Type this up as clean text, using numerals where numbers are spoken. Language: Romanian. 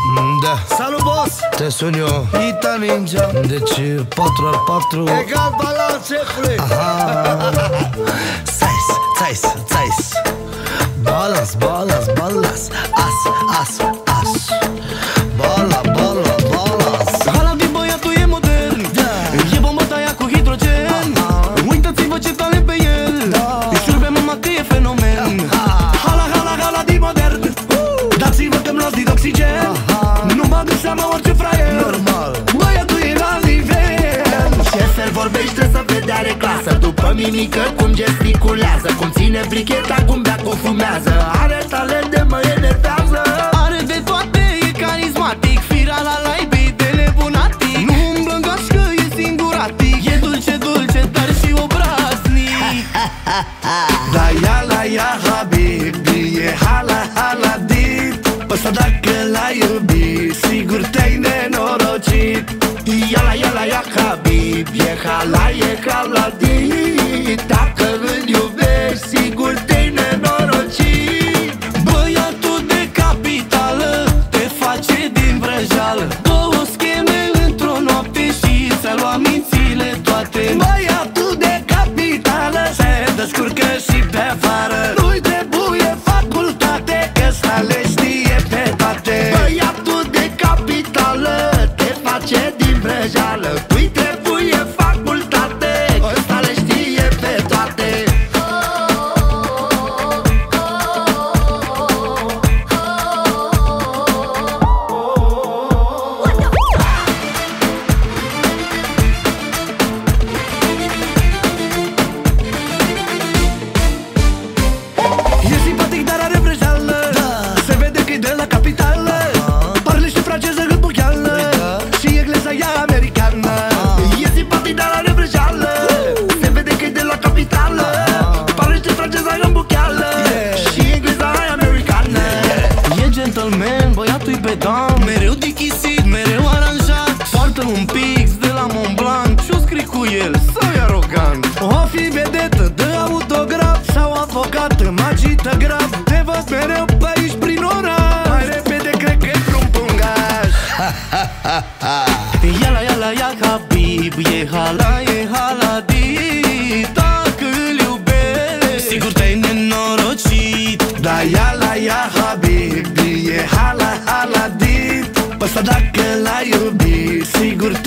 Da. Salut, boss! Te sun eu. Ita Ninja. Deci 4x4 Egal balans, șefule. Țais, țais, țais. Balans, balans, balans. As, as, as. Bala, bala, balans. Halabi băiatul e modern, Da. e bombă taia cu hidrogen. Uitați-vă ce talent pe el, îi șurbe mama că e fenomen. Hala, hala, hala din modern, dați-vă că-mi luați din oxigen. Nu mă duc seama orice fraier, Normal. băiatul e la nivel. Șefel vorbește să vede are clasă. După mimică cum gesticulează, cum ține bricheta, cum bea, cum fumează. Are talent de mă enervează. Are de toate, e carismatic, fira la laibii de nebunatic. Nu umblă în gașcă, e singuratic, e dulce, dulce, dar și obraznic. Da ia la ia habibi, e hala hala dit. Ăsta dacă l-ai iubit, sigur te-ai nenorocit. Ia la ia habib, e hala dit. Dacă îl iubești, sigur te-ai nenorocit. Băiatul de capitală te face din vrăjală. Două scheme într-o noapte și ți-a luat mințile toate. Băiatul de capitală se descurcă și pe afară. Nu-i trebuie facultate, că ăsta le știe pe toate. Băiatul de capitală te face din vrăjală. Nu-i trebuie facultate, ăsta le știe pe toate. E simpatic, dar are vrăjeală. Se vede că-i de la capitală. Parlește franceză gândbucheală și engleza ea americană. E simpatic, dar are vrăjeală. Se vede că e de la capitală. Parlește franceza gâmbucheală și engleza aia americană. E gentleman, băiatul-i pedant, mereu dichisit, mereu aranjat. Poartă un pix de la Montblanc și-o scrii cu el, sau-i arogant. O fi vedetă, dă autograf sau avocat, magită grav. Te văd mereu pe aici prin oraș. Mai repede cred că e vreun pungaș. Ia la ia habib, e hala di. Dacă îl iubești, sigur te-ai nenorocit. Da ia la ia habibi, e hala dit. Ăsta dacă l-ai iubit, sigur